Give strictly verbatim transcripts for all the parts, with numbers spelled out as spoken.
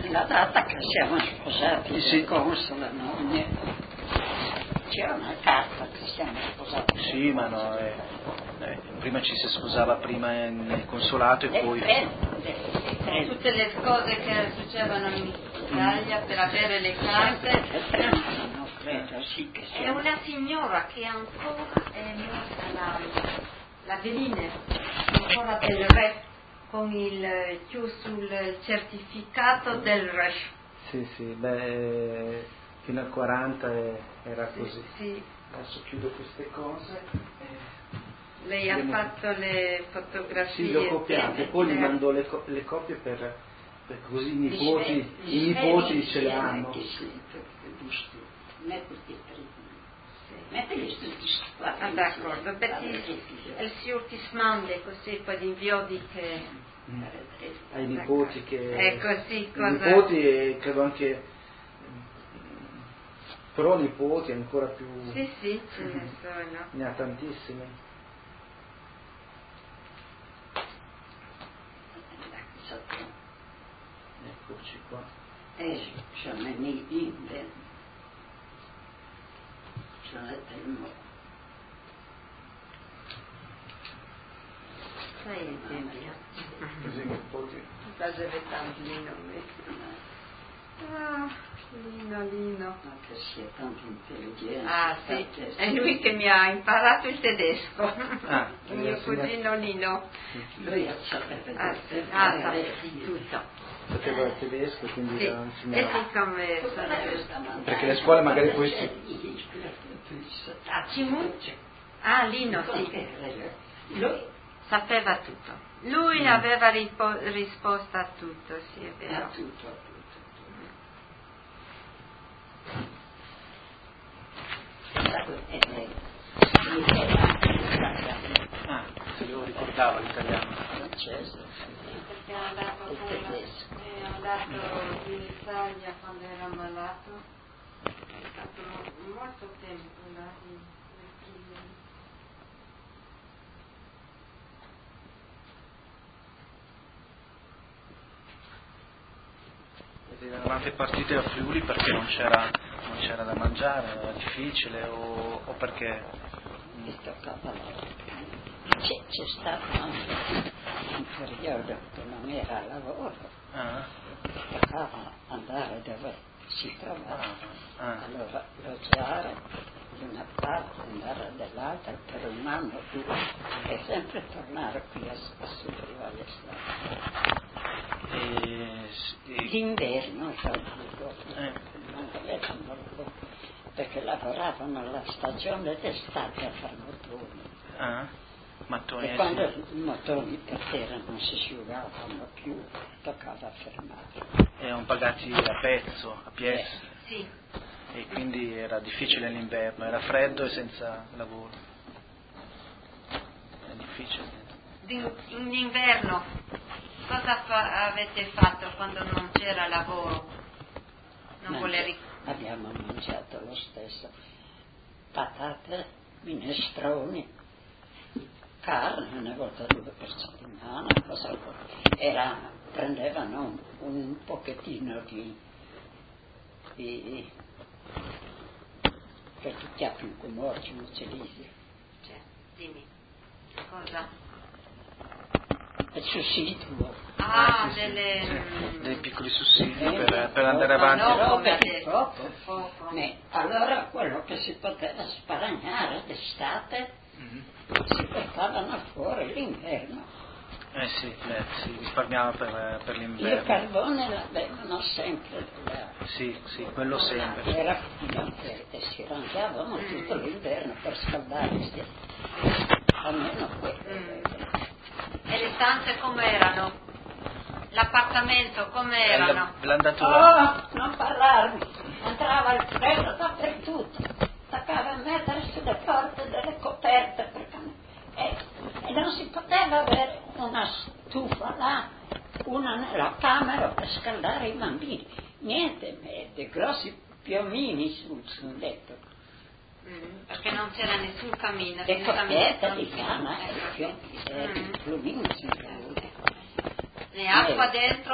la data che siamo sposati, sì. il console, no? C'è una carta che siamo sposati. Sì, ma no, eh, eh, prima ci si sposava prima nel consolato e poi... Con tutte le cose che succedevano in Italia per avere le carte. No, credo, sì che È una signora che ancora è morta, la, la Veline, ancora del re, con il più sul certificato del re. Sì, sì, beh, fino al quaranta era Sì, così. sì. Adesso chiudo queste cose. Lei ha fatto le fotografie. Sì, le ho copiate, poi gli mando le, co- le copie per, per così i nipoti, i nipoti ce le hanno. Ah, d'accordo, perché il surtismande così poi di inviodi che... Mm. Ai nipoti che... Ecco, sì, cosa... I nipoti e credo anche pro nipoti ancora più... Sì, sì, ce ne sono. Ne ha tantissimi. Eccoci qua. Eh, sono nei libri. Sono le prime. Sai il tempo. Così che poi... Sta aspettando Lino. Ah, Lino, Lino. Ma che sia tanto intelligente. Ah, sì, è lui che mi ha imparato il tedesco. Ah, il mio cugino Lino. Lui sapeva Ah, sì, ah, sapeva tutto. Sapeva il tedesco, quindi Sì, lo e insegnava. sì come sono... Perché le scuole magari questi... Ah, Cimu? Ah, Lino, sì. Lui sapeva tutto. Lui mm. aveva ripo- risposto a tutto, sì, è vero. A tutto, a tutto. Ah, se lo ricordava l'italiano. Francese. Perché è andato, con la, è andato in Italia quando era malato, è stato molto tempo là in, in Friuli. Eravate partite da Friuli perché non c'era, non c'era da mangiare, era difficile o, o perché? Mi toccava c'è, c'è stato anche un periodo che non era lavoro, Ah. toccava andare dove si trovava, Ah. Ah. allora viaggiare di una parte, andare dall'altra per un anno o due e sempre tornare qui a, a subire l'estate. E, e... L'inverno io dico, eh. non avevano lavoro perché lavoravano la stagione d'estate a fare motori. Ah. Mattoni, E quando sì. i motori per terra non si asciugavano più, toccava fermare. Erano pagati a pezzo, a pièce. Eh, sì. E quindi era difficile l'inverno, era freddo e senza lavoro. È difficile. In inverno cosa fa- avete fatto quando non c'era lavoro? Non volevi... Abbiamo mangiato lo stesso. Patate, minestroni, carne una volta due per settimana, cosa era, prendevano un, un pochettino di, di per tutti appunto come morti, non ce li cioè, dimmi, cosa? Il sussidio. Ah, ah sì, delle... sì, sì. Dei piccoli sussidi eh, per, per andare avanti. No, no, come per adesso. poco. Poco. Ne, allora quello che si poteva sparagnare d'estate Mm-hmm. si portavano fuori l'inverno. Eh sì, beh, si risparmiava per, per l'inverno. Il carbone l'avevano sempre là. Sì, sì, quello sempre. Era e, e si rangiavano mm. tutto l'inverno per scaldarsi. Almeno quello. Mm. E le stanze com'erano? L'appartamento com'erano? Blandatura. Oh, non parlarmi. Entrava il freddo dappertutto. Toccava a mettere sulle porte delle coperte perché, e, e non si poteva avere una stufa là, una nella camera per scaldare i bambini. Niente, dei grossi piomini sul, sul letto. Mm, perché non c'era nessun camino. Le coperte di camino. canna e i piomini sul piomino. Né acqua dentro,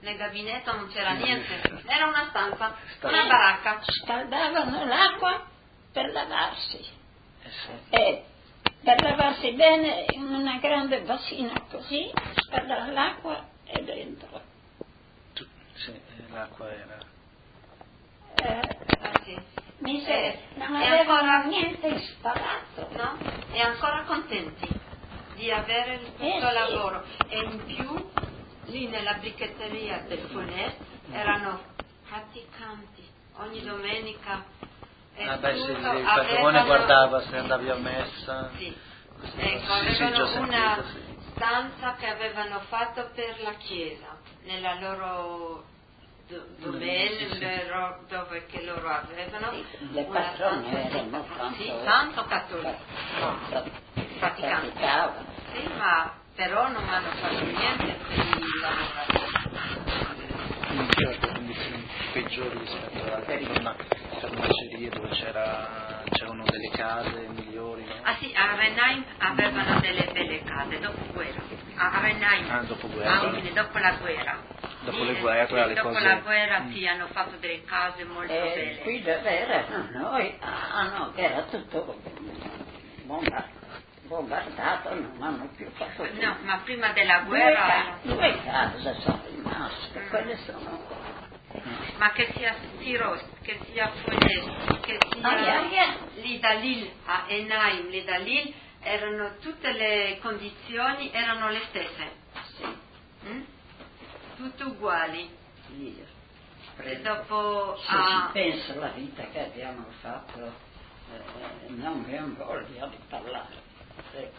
nel gabinetto non c'era niente, era una stanza, una baracca. Scaldavano l'acqua per lavarsi. Eh sì. E per lavarsi bene in una grande bassina così, scaldare l'acqua e dentro. Tu- sì, l'acqua era... Eh, Ah, sì. mi sa, Eh, non e avevano ancora- niente installato. No? E ancora contenti di avere questo Eh, sì. lavoro. E in più, lì nella bricchetteria del Funet erano praticanti. Ogni domenica. E Ah beh sì, tutto il padrone avevano- guardava se andavi a messa. Sì. Queste Ecco, cose. Sì, sì, avevano già una sentito, sì. stanza che avevano fatto per la chiesa, nella loro do- domain, Sì, sì. loro- dove che loro avevano. Sì, le una patrone stanza- erano tanto, Sì, tanto cattolici. Praticanti. praticavano. Sì, ma però non hanno fatto niente per i lavoratori. In certe condizioni peggiori rispetto alle altre forma- farmacerie dove c'era, c'erano delle case migliori, no? Ah sì, a Renheim avevano delle belle case, dopo guerra. A Renheim, Ah, dopo guerra. a Udine, dopo la guerra. Dopo Lì, le guerre, sì, le dopo cose- la guerra Mm. sì, hanno fatto delle case molto E belle. qui dove erano noi, ah no, che era tutto bomba- bombardato, non hanno più fatto più. No, ma prima della Due, guerra, ca- due case sono rimaste, Mm. quelle sono... ma che sia Tiros, che sia Foyet, che sia Aia, aia. lì da Lille a Enheim, lì da Lille, erano tutte le condizioni erano le stesse. Sì, Mm? Tutte uguali. io. E dopo Se a- si pensa alla vita che abbiamo fatto, eh, non abbiamo voglia di parlare. Ecco.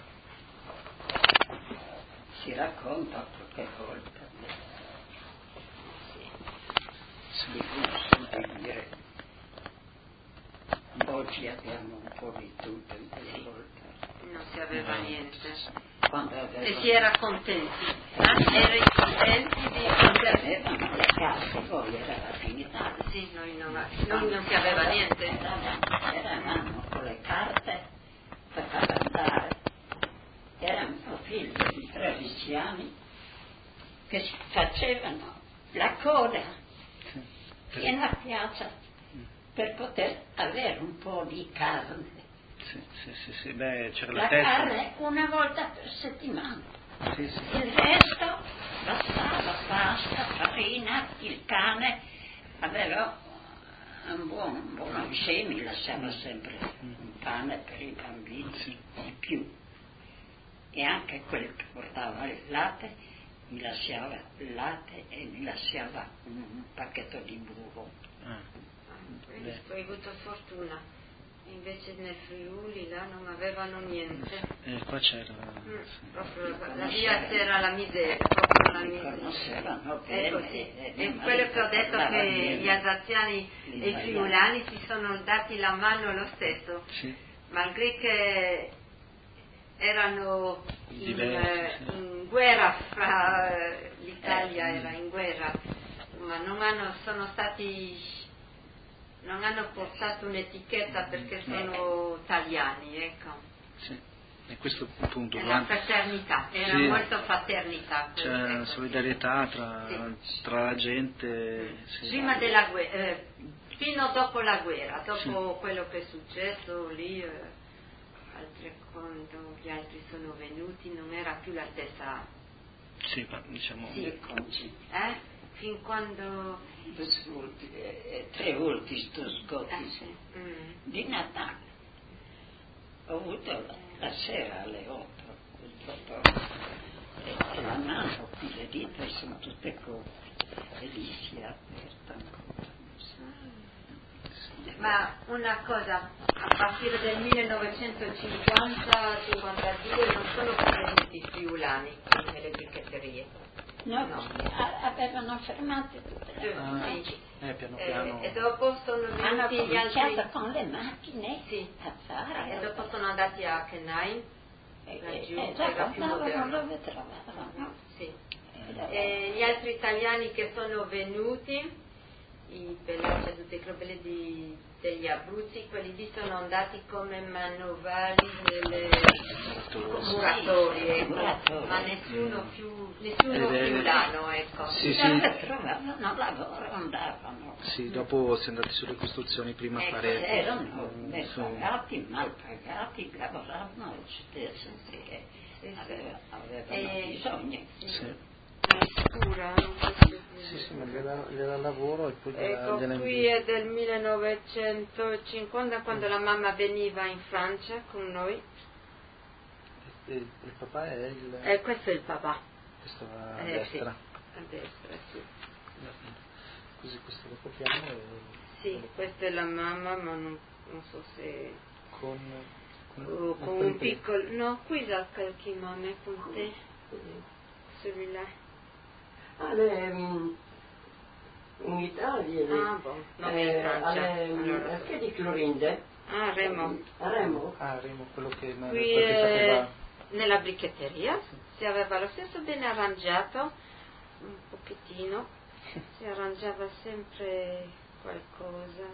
Si racconta qualche volta. Di cui dire. Oggi abbiamo un po' di tutto in quella volta. non si aveva niente. Quando E avevano, si era contenti. Eh? Eri contenti di quando avevano le case, poi era la finita. Sì, noi non, noi non si aveva niente. Eravamo, eravamo con le carte per far andare. Erano figli di tredici anni che si facevano la coda piena piazza per poter avere un po' di carne. Sì, sì, sì, sì. Beh, c'era la, La testa. carne una volta per settimana. Sì, sì. Il resto bastava pasta, farina, il cane aveva un buon, un buon scemi, lasciava sempre un pane per i bambini, di più. E anche quel che portava il latte mi lasciava il latte e mi lasciava un, un pacchetto di burro. Ah. Hai hai avuto fortuna, invece nel Friuli là non avevano niente. E qua c'era. Mm, Sì. proprio la, la via c'era la miseria, proprio la Mi miseria. conoscevano È bene. così. e E mia quello madre che ho detto parlava che bene gli alsaziani e i l'italiano. friulani si sono dati la mano lo stesso, Sì. malgré che erano in, Diversi, eh, sì. in guerra fra eh, l'Italia Eh, era in guerra, ma non hanno, sono stati non hanno portato un'etichetta perché sono italiani, ecco. Sì. E questo appunto È la durante- fraternità, era Sì. molto fraternità. c'è ecco. solidarietà tra, Sì. tra la gente. Sì. Prima della guerra, eh, fino dopo la guerra, dopo Sì. quello che è successo lì, eh, altre, quando gli altri sono venuti non era più la stessa, Sì, ma diciamo. sì, eh? Fin quando... Questi ultimi, eh, tre ultimi sto scotti eh, sì. Mm. di Natale. Ho avuto la, la sera alle otto il dottore e, e la mano qui le dita sono tutte corte e lì si è aperta ancora. Ma una cosa, a partire del millenovecentocinquanta cinquantadue non sono più venuti i friulani nelle bricchetterie. No, No. a- avevano fermato tutte le Sì. cose. Eh, piano Eh, piano. e dopo sono Hanno venuti gli cominciato altri. con le macchine Sì. a fare. E dopo sono andati a Kenai, E, laggiù, e, e era più andavano moderno. dove trovavano. Sì. E E gli altri italiani che sono venuti i Pelagia, tutti i globelli di, degli Abruzzi, quelli lì sono andati come manovali nelle muratori, ecco, ma nessuno più, nessuno Ed è- più l'anno, ecco. Sì, sì. Dove trovavano lavoro andavano. Sì, dopo si è andati sulle costruzioni, prima a Ecco, fare Erano mm, ben su- pagati, mal pagati, lavoravano lo stesso, Sì, sì. aveva- avevano E- bisogno. sì. Sicura, non posso dire. Sì, sì, ma gliela, gliela lavoro e poi gliela, Ecco, gliela qui invio. è del millenovecentocinquanta quando la mamma veniva in Francia con noi. E il, il papà è il... E questo è il papà. questo a Eh, destra. Sì, a destra, sì. Così questo lo copiamo e... Sì, questa è la mamma, ma non, non so se... Con... o con con un il- piccolo... No, qui da qualche nome con te. Celui-là. Ah, le, mm, in Italia, le, Ah, boh, non è in Francia. alle, mm, Allora. perché di Clorinde? Ah, Remo. A Remo? Ah, Remo, quello che, quello Qui che eh, sapeva... nella bricchetteria si aveva lo stesso ben arrangiato, un pochettino, si arrangiava sempre qualcosa.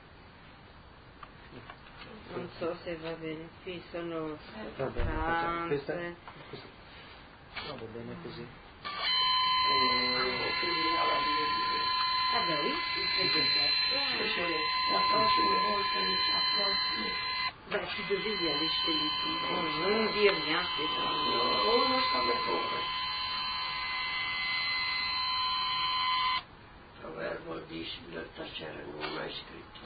Non so se va bene, qui sono Va bene, facciamo questa, vacanze. questa... No, va bene così. Eh, quindi alla fine- Ah beh oui, Sì, sì, la prossima volta, la prossima. bah, tu devais y aller chez lui. Non, non dis rien, c'est ça. Uno sta mettore. Proverbo di del tacere non ho mai scritto.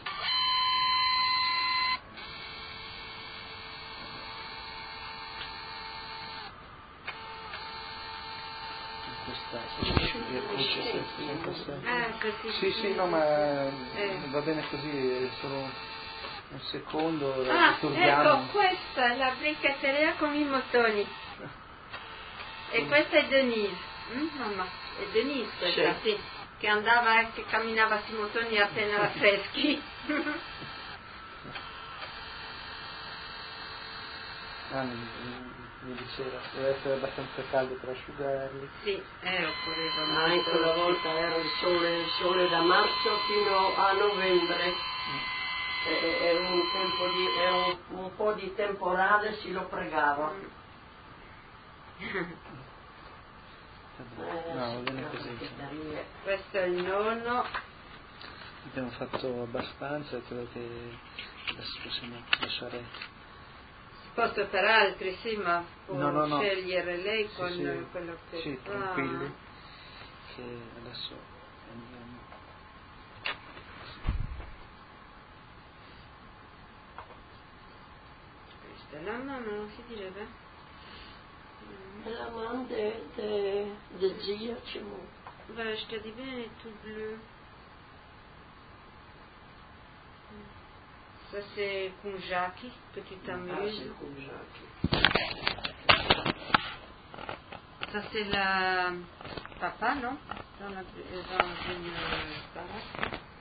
Questa, questa, questa, Ah, così. sì, sì, no, ma Eh. va bene così, è solo un secondo, Ah, disturbiamo. ecco, questa è la bricchetteria con i mottoni. E questa è Denise. Mm, mamma, è Denise questa, sì. Che andava e che camminava sui mottoni appena era freschi. Ah, mi, mi diceva, deve essere abbastanza caldo per asciugarli. Sì, eh, occorreva Ma in quella volta era il sole, il sole da marzo fino a novembre. E, e un, tempo di, e un, un po' di temporale si lo pregava. Eh, No, va sì, bene no, così. che carine. Questo è il nonno. Abbiamo fatto abbastanza, credo che adesso possiamo lasciare... Posto per altri, sì, ma può No, no, no. scegliere lei Sì, con sì, quello che sì, fa. tranquilli, che adesso andiamo. Questa è la mamma, non si direbbe? Et la main de, de, de zia chez moi. Bah, je te dis bien, elle est tout bleue. Ça, c'est con Jackie, que tu Ah, t'amuses. c'est con Jackie. Ça, c'est la papa, non? Dans, la, dans une baraque.